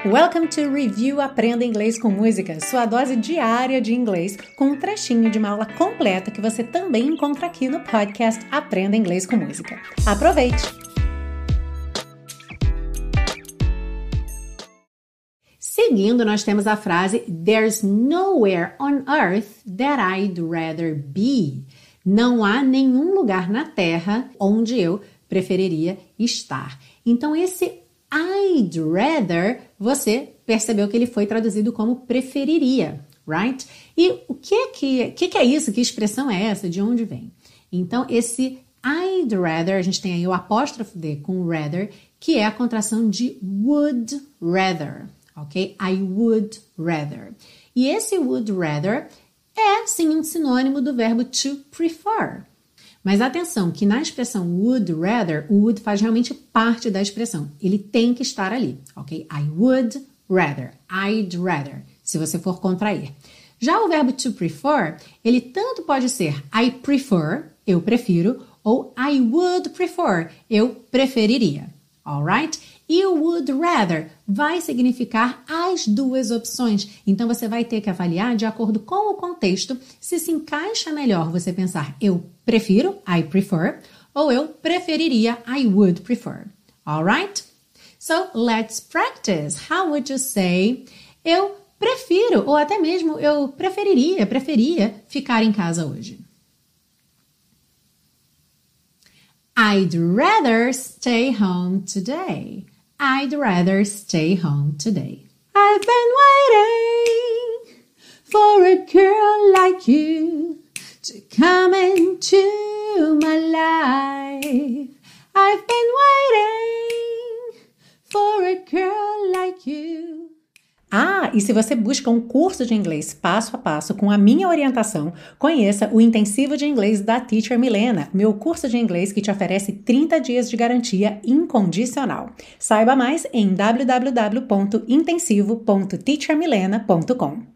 Welcome to Review Aprenda Inglês com Música, sua dose diária de inglês, com um trechinho de uma aula completa que você também encontra aqui no podcast Aprenda Inglês com Música. Aproveite! Seguindo, nós temos a frase There's nowhere on earth that I'd rather be. Não há nenhum lugar na Terra onde eu preferiria estar. Então, esse I'd rather, você percebeu que ele foi traduzido como preferiria, right? E o que é isso? Que expressão é essa? De onde vem? Então, esse I'd rather, a gente tem aí o apóstrofo D com rather, que é a contração de would rather, ok? I would rather. E esse would rather é, sim, um sinônimo do verbo to prefer. Mas atenção, que na expressão would rather, o would faz realmente parte da expressão. Ele tem que estar ali, ok? I would rather, I'd rather, se você for contrair. Já o verbo to prefer, ele tanto pode ser I prefer, eu prefiro, ou I would prefer, eu preferiria, alright? E o would rather vai significar as duas opções. Então, você vai ter que avaliar de acordo com o contexto se encaixa melhor você pensar eu prefiro, I prefer, ou eu preferiria, I would prefer. Alright? So, let's practice. How would you say eu prefiro, ou até mesmo eu preferia ficar em casa hoje? I'd rather stay home today. I'd rather stay home today. I've been waiting for a girl like you to come into my life. I've been waiting for a girl like you. Ah, e se você busca um curso de inglês passo a passo com a minha orientação, conheça o Intensivo de Inglês da Teacher Milena, meu curso de inglês que te oferece 30 dias de garantia incondicional. Saiba mais em www.intensivo.teachermilena.com.